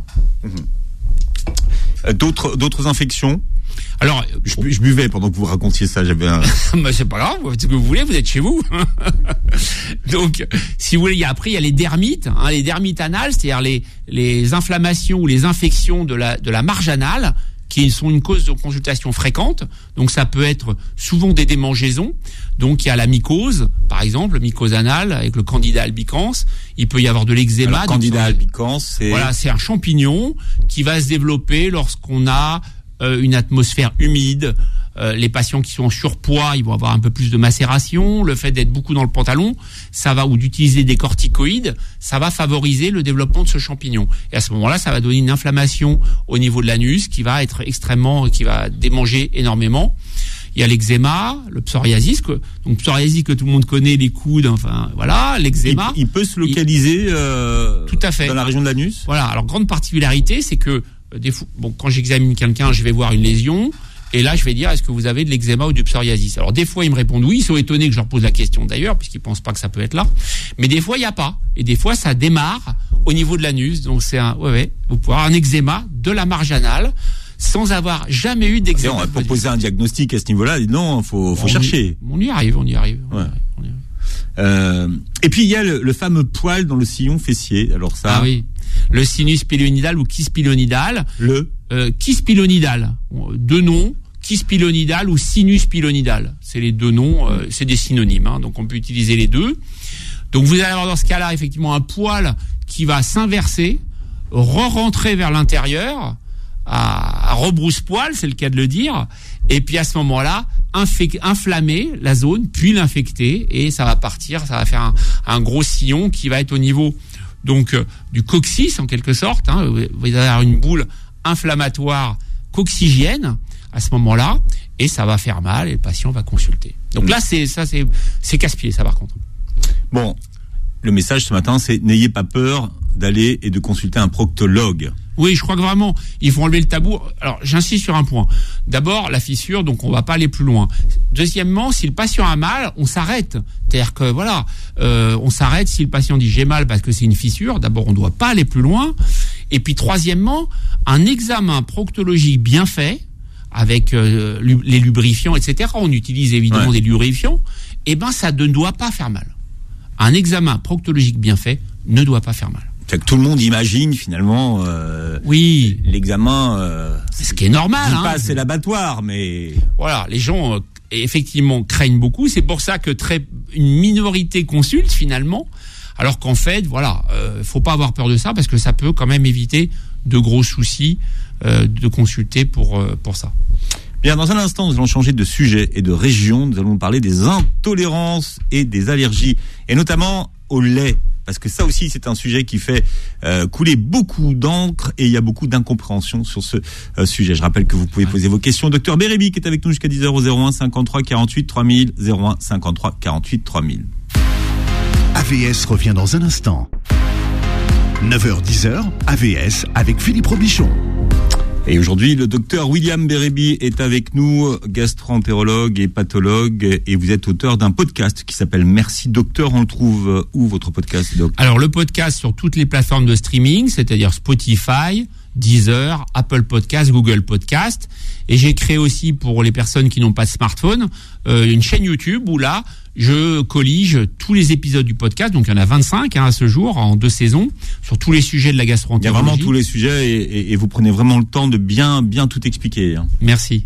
D'autres infections ? Alors, je buvais pendant que vous racontiez ça, j'avais un... c'est pas grave, ce que vous voulez, vous êtes chez vous. Donc, si vous voulez, il y a les dermites, hein, les dermites anales, c'est-à-dire les inflammations ou les infections de la marge anale, qui sont une cause de consultation fréquente. Donc, ça peut être souvent des démangeaisons. Donc, il y a la mycose, par exemple, mycose anale avec le Candida albicans. Il peut y avoir de l'eczéma. Alors, Candida albicans, c'est... Voilà, c'est un champignon qui va se développer lorsqu'on a une atmosphère humide. Les patients qui sont en surpoids, ils vont avoir un peu plus de macération. Le fait d'être beaucoup dans le pantalon, ou d'utiliser des corticoïdes, ça va favoriser le développement de ce champignon. Et à ce moment-là, ça va donner une inflammation au niveau de l'anus qui va qui va démanger énormément. Il y a l'eczéma, le psoriasis, psoriasis que tout le monde connaît, les coudes, enfin voilà, l'eczéma. Il peut se localiser tout à fait. Dans la région de l'anus. Voilà. Alors grande particularité, c'est que quand j'examine quelqu'un, je vais voir une lésion. Et là, je vais dire, est-ce que vous avez de l'eczéma ou du psoriasis ? Alors, des fois, ils me répondent oui. Ils sont étonnés que je leur pose la question, d'ailleurs, puisqu'ils pensent pas que ça peut être là. Mais des fois, il n'y a pas. Et des fois, ça démarre au niveau de l'anus. Donc, c'est vous pouvez avoir un eczéma de la marge anale sans avoir jamais eu d'eczéma. On va proposer un diagnostic à ce niveau-là. Non, faut chercher. On y arrive. Ouais. Et puis, il y a le fameux poil dans le sillon fessier. Alors ça... Ah oui. Le sinus pilonidal ou kyste pilonidal. Kyste pilonidal. Deux noms. Kyste pilonidal ou sinus pilonidal. C'est les deux noms, c'est des synonymes, hein, donc on peut utiliser les deux. Donc vous allez avoir dans ce cas-là effectivement un poil qui va s'inverser, re-rentrer vers l'intérieur, à rebrousse-poil, c'est le cas de le dire, et puis à ce moment-là, inflammer la zone, puis l'infecter, et ça va partir, ça va faire un gros sillon qui va être au niveau donc du coccyx en quelque sorte, hein, vous allez avoir une boule inflammatoire coccygienne à ce moment-là, et ça va faire mal, et le patient va consulter. Donc là, c'est casse-pied, ça par contre. Bon, le message ce matin, c'est n'ayez pas peur d'aller et de consulter un proctologue. Oui, je crois que vraiment, il faut enlever le tabou. Alors, j'insiste sur un point. D'abord, la fissure, donc on va pas aller plus loin. Deuxièmement, si le patient a mal, on s'arrête. C'est-à-dire que voilà, on s'arrête si le patient dit j'ai mal parce que c'est une fissure. D'abord, on doit pas aller plus loin. Et puis, troisièmement, un examen proctologique bien fait, avec les lubrifiants, etc. On utilise évidemment des lubrifiants. Eh ben, ça ne doit pas faire mal. Un examen proctologique bien fait ne doit pas faire mal. C'est que tout le monde imagine finalement oui, l'examen c'est ce qui est normal, je dis pas c'est l'abattoir, mais voilà, les gens effectivement craignent beaucoup, c'est pour ça que une minorité consulte finalement, alors qu'en fait voilà, faut pas avoir peur de ça parce que ça peut quand même éviter de gros soucis de consulter pour ça. Bien, dans un instant, nous allons changer de sujet et de région. Nous allons parler des intolérances et des allergies, et notamment au lait. parce que ça aussi c'est un sujet qui fait couler beaucoup d'encre et il y a beaucoup d'incompréhension sur ce sujet. Je rappelle que vous pouvez poser vos questions. Docteur Bérébi qui est avec nous jusqu'à 10h au 01 53 48 3000, 01 53 48 3000. AVS revient dans un instant. 9h-10h, AVS avec Philippe Robichon. Et aujourd'hui, le docteur William Bérébi est avec nous, gastro-entérologue et pathologue, et vous êtes auteur d'un podcast qui s'appelle Merci Docteur. On le trouve où, votre podcast, Doc ? Alors, le podcast sur toutes les plateformes de streaming, c'est-à-dire Spotify, Deezer, Apple Podcast, Google Podcast. Et j'ai créé aussi, pour les personnes qui n'ont pas de smartphone, une chaîne YouTube où là, je collige tous les épisodes du podcast, donc il y en a 25 à ce jour, en 2 saisons, sur tous les sujets de la gastro-entérologie. Il y a vraiment tous les sujets et vous prenez vraiment le temps de bien tout expliquer. Merci.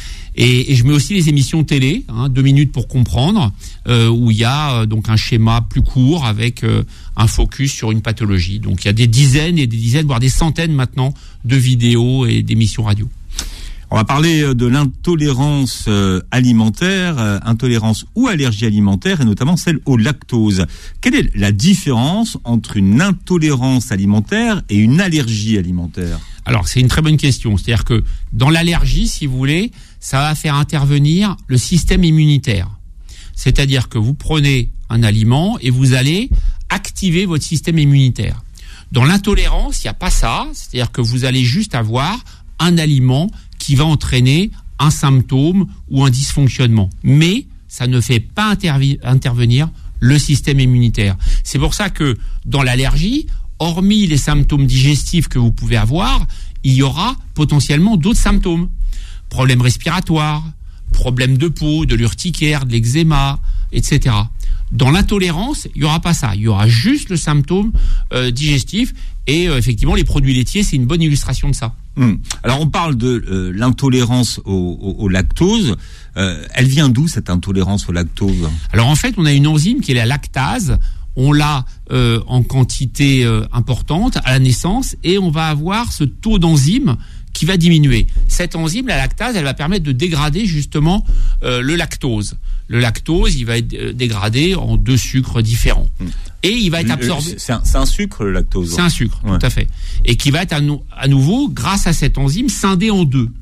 Et je mets aussi les émissions télé, 2 minutes pour comprendre, où il y a donc un schéma plus court avec un focus sur une pathologie. Donc il y a des dizaines et des dizaines, voire des centaines maintenant de vidéos et d'émissions radio. On va parler de l'intolérance alimentaire, intolérance ou allergie alimentaire, et notamment celle au lactose. Quelle est la différence entre une intolérance alimentaire et une allergie alimentaire ? Alors, c'est une très bonne question. C'est-à-dire que dans l'allergie, si vous voulez, ça va faire intervenir le système immunitaire. C'est-à-dire que vous prenez un aliment et vous allez activer votre système immunitaire. Dans l'intolérance, il n'y a pas ça. C'est-à-dire que vous allez juste avoir un aliment qui va entraîner un symptôme ou un dysfonctionnement. Mais ça ne fait pas intervenir le système immunitaire. C'est pour ça que dans l'allergie, hormis les symptômes digestifs que vous pouvez avoir, il y aura potentiellement d'autres symptômes. Problèmes respiratoires, problèmes de peau, de l'urticaire, de l'eczéma, etc. Dans l'intolérance, il n'y aura pas ça. Il y aura juste le symptôme digestif. Et effectivement, les produits laitiers, c'est une bonne illustration de ça. Alors, on parle de l'intolérance au lactose. Elle vient d'où, cette intolérance au lactose ? Alors, en fait, on a une enzyme qui est la lactase. On l'a en quantité importante à la naissance et on va avoir ce taux d'enzyme qui va diminuer. Cette enzyme, la lactase, elle va permettre de dégrader justement le lactose. Le lactose, il va être dégradé en 2 sucres différents. Et il va être absorbé. C'est un sucre, le lactose. C'est un sucre, tout à fait. Et qui va être à nouveau, grâce à cette enzyme, scindé en 2.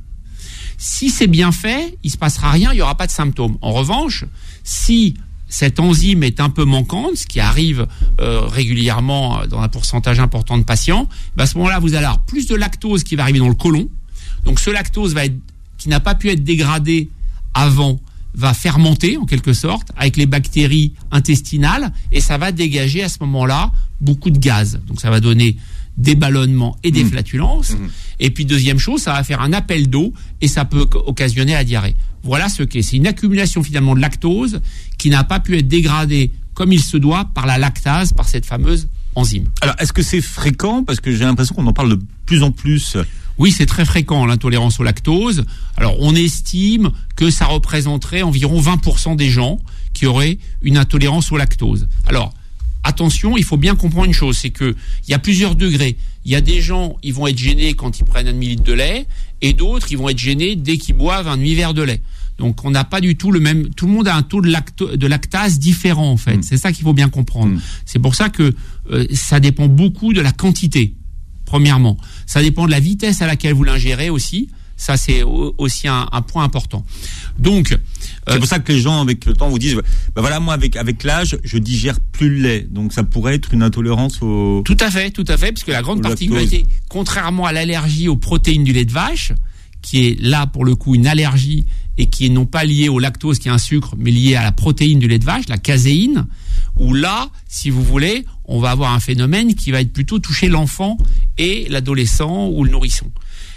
Si c'est bien fait, il se passera rien, il n'y aura pas de symptômes. En revanche, si cette enzyme est un peu manquante, ce qui arrive régulièrement dans un pourcentage important de patients, à ce moment-là, vous allez avoir plus de lactose qui va arriver dans le côlon. Donc ce lactose qui n'a pas pu être dégradé avant, va fermenter en quelque sorte avec les bactéries intestinales et ça va dégager à ce moment-là beaucoup de gaz. Donc ça va donner des ballonnements et des flatulences. Et puis deuxième chose, ça va faire un appel d'eau et ça peut occasionner la diarrhée. Voilà ce qu'est. C'est une accumulation finalement de lactose qui n'a pas pu être dégradée comme il se doit par la lactase, par cette fameuse enzyme. Alors, est-ce que c'est fréquent ? Parce que j'ai l'impression qu'on en parle de plus en plus. Oui, c'est très fréquent, l'intolérance au lactose. Alors, on estime que ça représenterait environ 20% des gens qui auraient une intolérance au lactose. Alors, attention, il faut bien comprendre une chose, c'est que il y a plusieurs degrés. Il y a des gens, ils vont être gênés quand ils prennent un demi-litre de lait, et d'autres, ils vont être gênés dès qu'ils boivent un demi-verre de lait. Donc, on n'a pas du tout le même. Tout le monde a un taux de lactase différent, en fait. C'est ça qu'il faut bien comprendre. C'est pour ça que ça dépend beaucoup de la quantité. Premièrement, ça dépend de la vitesse à laquelle vous l'ingérez aussi. Ça, c'est aussi un point important. Donc, c'est pour ça que les gens, avec le temps, vous disent, bah voilà, moi, avec l'âge, je digère plus le lait. Donc, ça pourrait être une intolérance au... Tout à fait, puisque la grande particularité, contrairement à l'allergie aux protéines du lait de vache, qui est là, pour le coup, une allergie et qui est non pas liée au lactose, qui est un sucre, mais liée à la protéine du lait de vache, la caséine, où là, si vous voulez, on va avoir un phénomène qui va être plutôt toucher l'enfant et l'adolescent ou le nourrisson.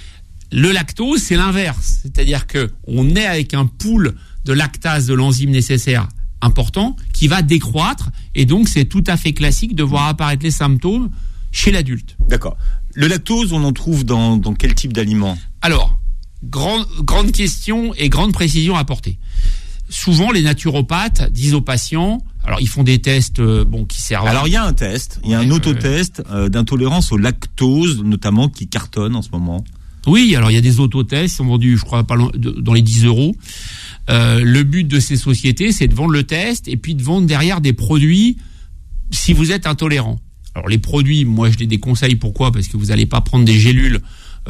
Le lactose, c'est l'inverse. C'est-à-dire que on est avec un pool de lactase de l'enzyme nécessaire important qui va décroître et donc c'est tout à fait classique de voir apparaître les symptômes chez l'adulte. D'accord. Le lactose, on en trouve dans quel type d'aliments ? Alors, grande question et grande précision à apporter. Souvent, les naturopathes disent aux patients, alors ils font des tests qui servent... Alors il y a un test, il y a un autotest d'intolérance au lactose, notamment, qui cartonne en ce moment. Oui, alors il y a des autotests, ils sont vendus, je crois, pas dans les 10 €. Le but de ces sociétés, c'est de vendre le test et puis de vendre derrière des produits si vous êtes intolérant. Alors les produits, moi je les déconseille. Pourquoi ? Parce que vous n'allez pas prendre des gélules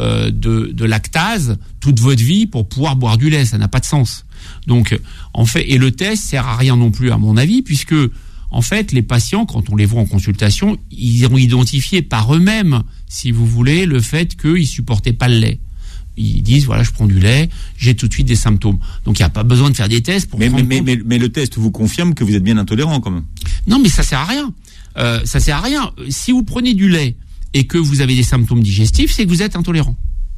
de lactase toute votre vie pour pouvoir boire du lait, ça n'a pas de sens. Donc en fait, et le test sert à rien non plus à mon avis, puisque en fait les patients, quand on les voit en consultation, ils ont identifié par eux-mêmes, si vous voulez, le fait qu'ils supportaient pas le lait. Ils disent voilà, je prends du lait, j'ai tout de suite des symptômes. Donc il n'y a pas besoin de faire des tests pour mais le test vous confirme que vous êtes bien intolérant quand même. Non, mais ça sert à rien. Ça sert à rien. Si vous prenez du lait et que vous avez des symptômes digestifs, c'est que vous êtes intolérant.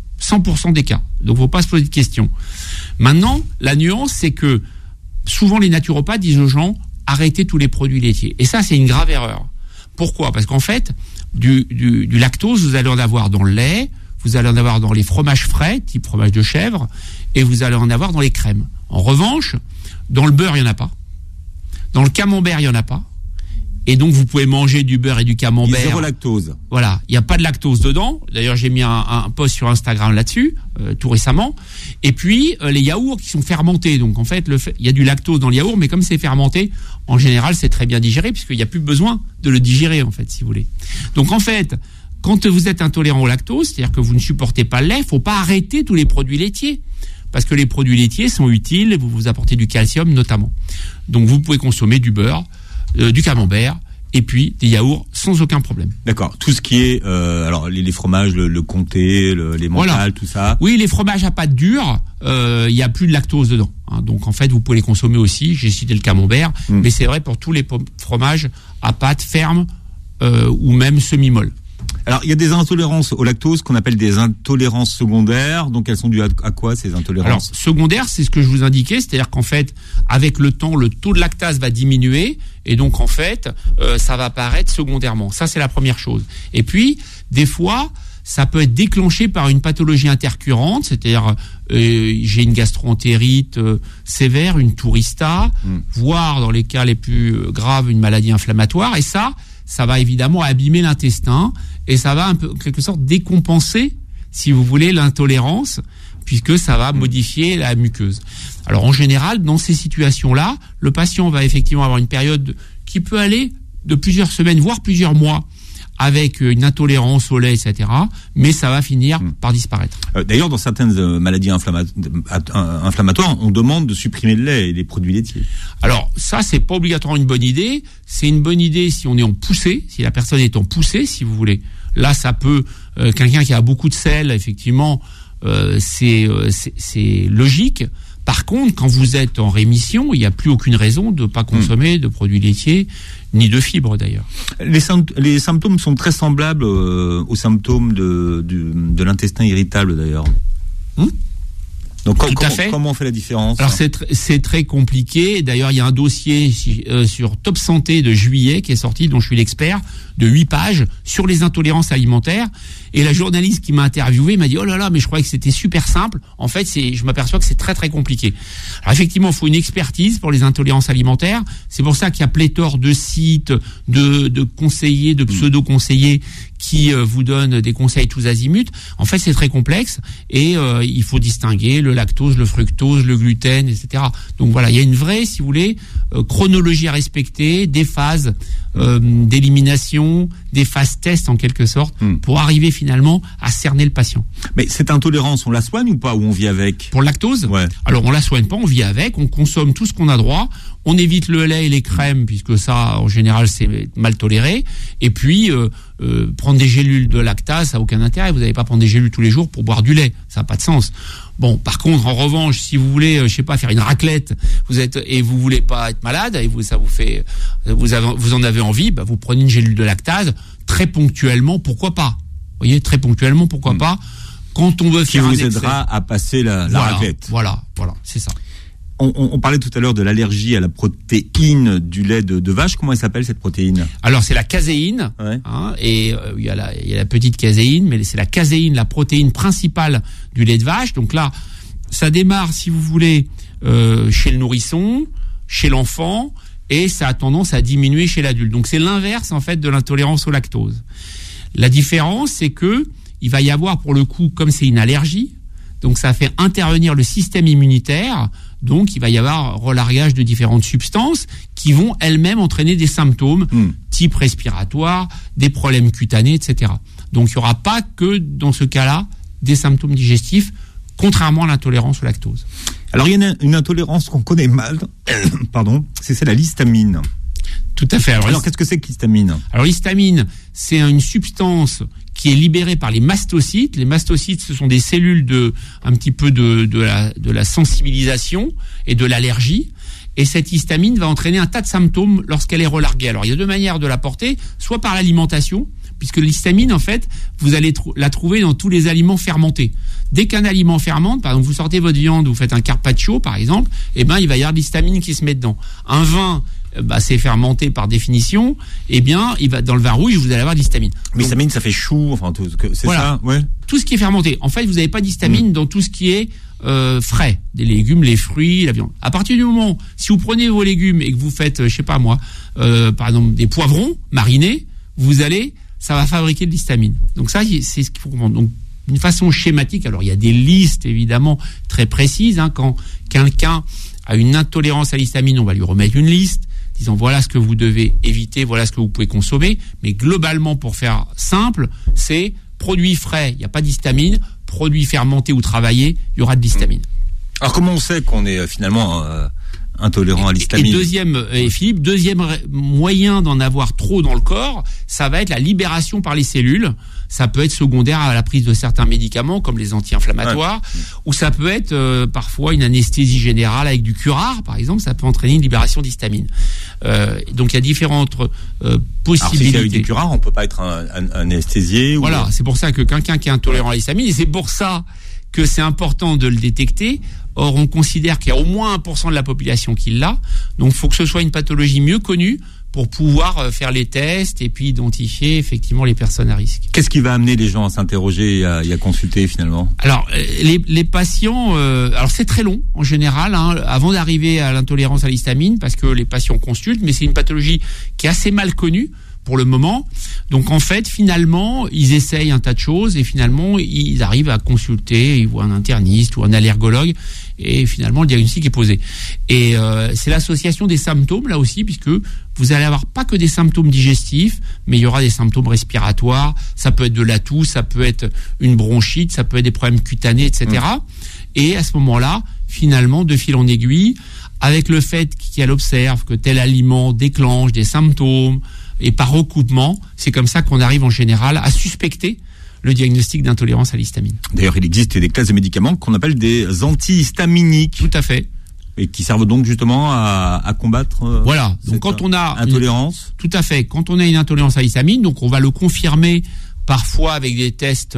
100% des cas. Donc, faut pas se poser de questions. Maintenant, la nuance, c'est que souvent les naturopathes disent aux gens arrêtez tous les produits laitiers. Et ça, c'est une grave erreur. Pourquoi ? Parce qu'en fait, du lactose, vous allez en avoir dans le lait, vous allez en avoir dans les fromages frais, type fromage de chèvre, et vous allez en avoir dans les crèmes. En revanche, dans le beurre, il n'y en a pas. Dans le camembert, il n'y en a pas. Et donc, vous pouvez manger du beurre et du camembert. Il y a zéro lactose. Voilà. Il n'y a pas de lactose dedans. D'ailleurs, j'ai mis un post sur Instagram là-dessus, tout récemment. Et puis, les yaourts qui sont fermentés. Donc, en fait, il y a du lactose dans le yaourt, mais comme c'est fermenté, en général, c'est très bien digéré, puisqu'il n'y a plus besoin de le digérer, en fait, si vous voulez. Donc, en fait, quand vous êtes intolérant au lactose, c'est-à-dire que vous ne supportez pas le lait, il ne faut pas arrêter tous les produits laitiers. Parce que les produits laitiers sont utiles, vous apportez du calcium notamment. Donc, vous pouvez consommer du beurre, du camembert et puis des yaourts sans aucun problème. D'accord. Tout ce qui est alors les fromages, le comté, les mentales, tout ça. Oui, les fromages à pâte dure, il y a plus de lactose dedans. Hein. Donc en fait, vous pouvez les consommer aussi. J'ai cité le camembert, mais c'est vrai pour tous les fromages à pâte ferme ou même semi-molle. Alors, il y a des intolérances au lactose qu'on appelle des intolérances secondaires. Donc, elles sont dues à quoi, ces intolérances ? Alors, secondaires, c'est ce que je vous indiquais. C'est-à-dire qu'en fait, avec le temps, le taux de lactase va diminuer. Et donc, en fait, ça va apparaître secondairement. Ça, c'est la première chose. Et puis, des fois, ça peut être déclenché par une pathologie intercurrente. C'est-à-dire, j'ai une gastro-entérite sévère, une tourista, voire, dans les cas les plus graves, une maladie inflammatoire. Et ça va évidemment abîmer l'intestin et ça va un peu, en quelque sorte, décompenser, si vous voulez, l'intolérance, puisque ça va modifier la muqueuse. Alors, en général, dans ces situations-là, le patient va effectivement avoir une période qui peut aller de plusieurs semaines, voire plusieurs mois, avec une intolérance au lait, etc. Mais ça va finir par disparaître. D'ailleurs, dans certaines maladies inflammatoires, on demande de supprimer le lait et les produits laitiers. Alors, ça, c'est pas obligatoirement une bonne idée. C'est une bonne idée si on est en poussée, si la personne est en poussée, si vous voulez. Là, ça peut... quelqu'un qui a beaucoup de sel, effectivement, c'est logique. Par contre, quand vous êtes en rémission, il n'y a plus aucune raison de ne pas consommer de produits laitiers, ni de fibres d'ailleurs. Les symptômes sont très semblables aux symptômes de l'intestin irritable d'ailleurs. Donc comment on fait la différence ? Alors c'est très compliqué. D'ailleurs, il y a un dossier sur Top Santé de juillet qui est sorti, dont je suis l'expert, de 8 pages sur les intolérances alimentaires. Et la journaliste qui m'a interviewé m'a dit oh là là, mais je croyais que c'était super simple. En fait, je m'aperçois que c'est très très compliqué. Alors effectivement, il faut une expertise pour les intolérances alimentaires. C'est pour ça qu'il y a pléthore de sites, de conseillers, de pseudo-conseillers qui vous donnent des conseils tous azimuts. En fait, c'est très complexe et il faut distinguer le lactose, le fructose, le gluten, etc. Donc voilà, il y a une vraie, si vous voulez, chronologie à respecter, des phases d'élimination, des phases tests en quelque sorte, pour arriver finalement à cerner le patient. Mais cette intolérance, on la soigne ou pas, ou on vit avec ? Pour le lactose ? Ouais. Alors on la soigne pas, on vit avec, on consomme tout ce qu'on a droit, on évite le lait et les crèmes puisque ça en général c'est mal toléré, et puis prendre des gélules de lactase, ça n'a aucun intérêt, vous n'allez pas prendre des gélules tous les jours pour boire du lait, ça n'a pas de sens. Bon, par contre, en revanche, si vous voulez, je sais pas, faire une raclette, vous voulez pas être malade, et vous en avez envie, bah, vous prenez une gélule de lactase, très ponctuellement, pourquoi pas? Vous voyez, très ponctuellement, pourquoi pas? Quand on veut faire un excès. Qui vous aidera à passer la raclette. Voilà, c'est ça. On parlait tout à l'heure de l'allergie à la protéine du lait de vache. Comment elle s'appelle cette protéine ? Alors c'est la caséine, ouais. Et il y a la petite caséine, mais c'est la caséine, la protéine principale du lait de vache. Donc là, ça démarre, si vous voulez, chez le nourrisson, chez l'enfant, et ça a tendance à diminuer chez l'adulte. Donc c'est l'inverse en fait de l'intolérance au lactose. La différence, c'est que il va y avoir pour le coup, comme c'est une allergie, donc ça fait intervenir le système immunitaire. Donc, il va y avoir relargage de différentes substances qui vont elles-mêmes entraîner des symptômes type respiratoire, des problèmes cutanés, etc. Donc, il n'y aura pas que, dans ce cas-là, des symptômes digestifs, contrairement à l'intolérance au lactose. Alors, il y a une intolérance qu'on connaît mal, c'est celle à l'histamine. Tout à fait. Alors qu'est-ce que c'est que l'histamine ? Alors, l'histamine, c'est une substance qui est libérée par les mastocytes. Les mastocytes, ce sont des cellules un petit peu de la sensibilisation et de l'allergie. Et cette histamine va entraîner un tas de symptômes lorsqu'elle est relarguée. Alors, il y a deux manières de la porter, soit par l'alimentation, puisque l'histamine, en fait, vous allez la trouver dans tous les aliments fermentés. Dès qu'un aliment fermente, par exemple, vous sortez votre viande, vous faites un carpaccio, par exemple, il va y avoir de l'histamine qui se met dedans. Un vin, c'est fermenté par définition, dans le vin rouge, vous allez avoir de l'histamine. Mais l'histamine, ça fait chou, c'est ça, ouais. Tout ce qui est fermenté. En fait, vous n'avez pas d'histamine dans tout ce qui est frais, des légumes, les fruits, la viande. À partir du moment, si vous prenez vos légumes et que vous faites, par exemple, des poivrons marinés, ça va fabriquer de l'histamine. Donc ça, c'est ce qu'il faut comprendre. Donc, d'une façon schématique, alors il y a des listes évidemment très précises. Quand quelqu'un a une intolérance à l'histamine, on va lui remettre une liste disant voilà ce que vous devez éviter, voilà ce que vous pouvez consommer. Mais globalement, pour faire simple, c'est produits frais, il n'y a pas d'histamine. Produits fermentés ou travaillés, il y aura de l'histamine. Alors comment on sait qu'on est finalement intolérant à l'histamine ? Philippe, deuxième moyen d'en avoir trop dans le corps, ça va être la libération par les cellules. Ça peut être secondaire à la prise de certains médicaments comme les anti-inflammatoires, ou ça peut être parfois une anesthésie générale avec du curare, par exemple, ça peut entraîner une libération d'histamine. Donc il y a différentes possibilités. Alors, s'il y a eu du curare, on peut pas être anesthésié. Voilà, c'est pour ça que quelqu'un qui est intolérant à l'histamine, et c'est pour ça que c'est important de le détecter. Or, on considère qu'il y a au moins 1% de la population qui l'a. Donc, il faut que ce soit une pathologie mieux connue pour pouvoir faire les tests et puis identifier effectivement les personnes à risque. Qu'est-ce qui va amener les gens à s'interroger et à consulter finalement ? Alors, les patients, alors c'est très long en général, avant d'arriver à l'intolérance à l'histamine, parce que les patients consultent, mais c'est une pathologie qui est assez mal connue pour le moment. Donc en fait, finalement, ils essayent un tas de choses et finalement, ils arrivent à consulter, ils voient un interniste ou un allergologue et finalement, le diagnostic est posé. Et c'est l'association des symptômes, là aussi, puisque vous allez avoir pas que des symptômes digestifs, mais il y aura des symptômes respiratoires, ça peut être de la toux, ça peut être une bronchite, ça peut être des problèmes cutanés, etc. Et à ce moment-là, finalement, de fil en aiguille, avec le fait qu'elle observe que tel aliment déclenche des symptômes, et par recoupement, c'est comme ça qu'on arrive en général à suspecter le diagnostic d'intolérance à l'histamine. D'ailleurs, il existe des classes de médicaments qu'on appelle des antihistaminiques. Tout à fait. Et qui servent donc justement à combattre voilà. Donc quand on a intolérance. Tout à fait. Quand on a une intolérance à l'histamine, donc on va le confirmer parfois avec des tests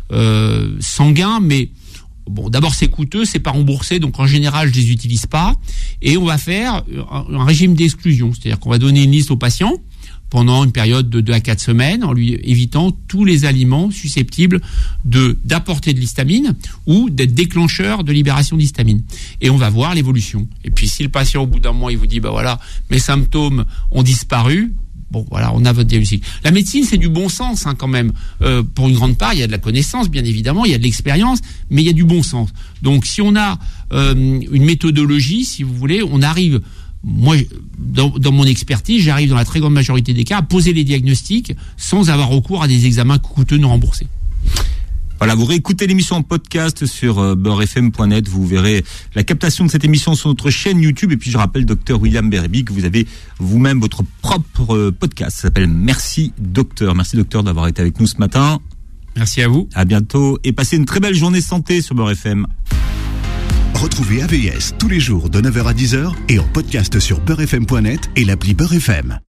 sanguins, mais bon, d'abord c'est coûteux, c'est pas remboursé, donc en général je les utilise pas. Et on va faire un régime d'exclusion, c'est-à-dire qu'on va donner une liste aux patients pendant une période de 2 à 4 semaines, en lui évitant tous les aliments susceptibles d'apporter de l'histamine ou d'être déclencheurs de libération d'histamine. Et on va voir l'évolution. Et puis si le patient au bout d'un mois il vous dit voilà, mes symptômes ont disparu, bon voilà, on a votre diagnostic. La médecine c'est du bon sens quand même. Pour une grande part, il y a de la connaissance bien évidemment, il y a de l'expérience, mais il y a du bon sens. Donc si on a une méthodologie, si vous voulez, on arrive. Moi, dans mon expertise, j'arrive dans la très grande majorité des cas à poser les diagnostics sans avoir recours à des examens coûteux non remboursés. Voilà, vous réécoutez l'émission en podcast sur beurrefm.net. Vous verrez la captation de cette émission sur notre chaîne YouTube. Et puis, je rappelle, Dr William Berby, que vous avez vous-même votre propre podcast. Ça s'appelle Merci Docteur. Merci Docteur d'avoir été avec nous ce matin. Merci à vous. À bientôt et passez une très belle journée santé sur Beurre FM. Retrouvez AVS tous les jours de 9h à 10h et en podcast sur beurrefm.net et l'appli Beurre FM.